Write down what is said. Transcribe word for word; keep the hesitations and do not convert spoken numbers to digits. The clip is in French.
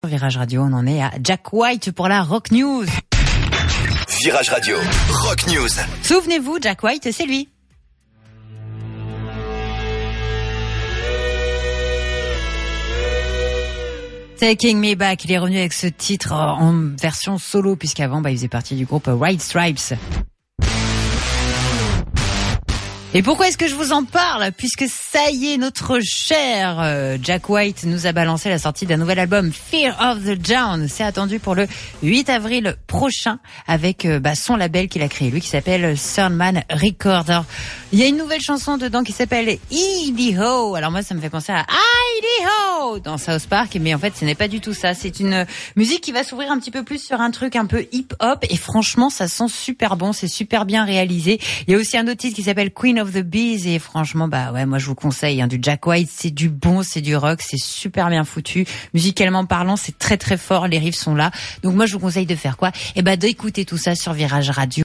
Virage Radio, on en est à Jack White pour la Rock News. Virage Radio, Rock News. Souvenez-vous, Jack White, c'est lui. Taking Me Back, il est revenu avec ce titre en version solo, puisqu'avant, bah, il faisait partie du groupe White Stripes. Et pourquoi est-ce que je vous en parle? Puisque ça y est, notre cher euh, Jack White nous a balancé la sortie d'un nouvel album, Fear of the Down. C'est attendu pour le huit avril prochain avec euh, bah, son label qu'il a créé, lui, qui s'appelle Thurman Recorder. Il y a une nouvelle chanson dedans qui s'appelle Idaho. Alors moi, ça me fait penser à Idaho dans South Park, mais en fait, ce n'est pas du tout ça. C'est une musique qui va s'ouvrir un petit peu plus sur un truc un peu hip-hop, et franchement, ça sent super bon, c'est super bien réalisé. Il y a aussi un autre titre qui s'appelle Queen of the Bees, et franchement, bah ouais, moi je vous conseille hein, du Jack White, c'est du bon, c'est du rock, c'est super bien foutu. Musicalement parlant, c'est très très fort, les riffs sont là. Donc moi je vous conseille de faire quoi? Eh ben d'écouter tout ça sur Virage Radio.